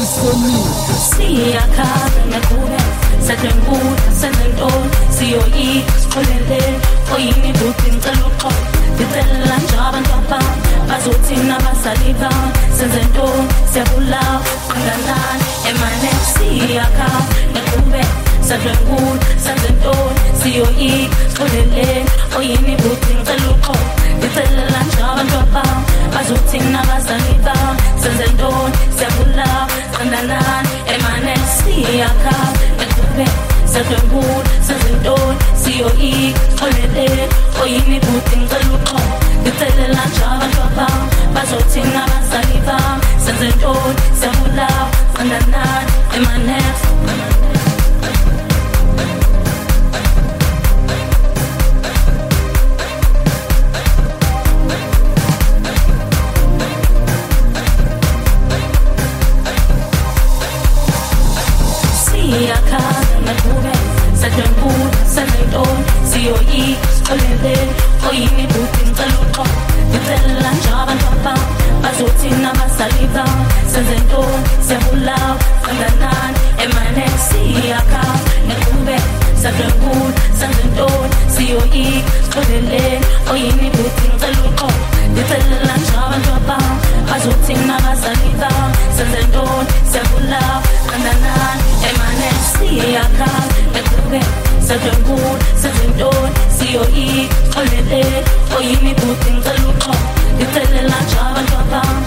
siyakhala nakuwe sadlenguda sendentoni siyoyika sixolele oyini buthi ngicela uxolo ngicela nje abantu abami bazothina abazali bami senze ntoni siyabulawa kanganani emane siyakhala nakuwe sadlenguda senze ntoni siyoyika sixolele oyini buthi ngicela uxolo ngicela nje abantu abami bazothina abazali bami senze ntoni siyabulawa kanganani emane siyakhala nakuwe sadlenguda senze ntoni siyoyika sixolele oyini buthi ngicela uxolo ngicela nje abantu abami bazothina abazali bami senze ntoni siyabulawa kanganani emane siyakhala nakuwe sadlenguda senze ntoni siyoyika sixolele oyini buthi ngicela uxolo ngicela nje abantu abami bazothina abazali bami senze ntoni siyabulawa kanganani emane siyakhala nakuwe sadlenguda senze ntoni siyoyika sixolele oyini buthi ngicela uxolo ngicela nje abantu abami bazothina abazali bami senze ntoni siyabulawa kanganani emane siyakhala nakuwe sadlenguda senze ntoni siyoyika sixolele oyini buthi ngicela uxolo ngicela nje abantu abami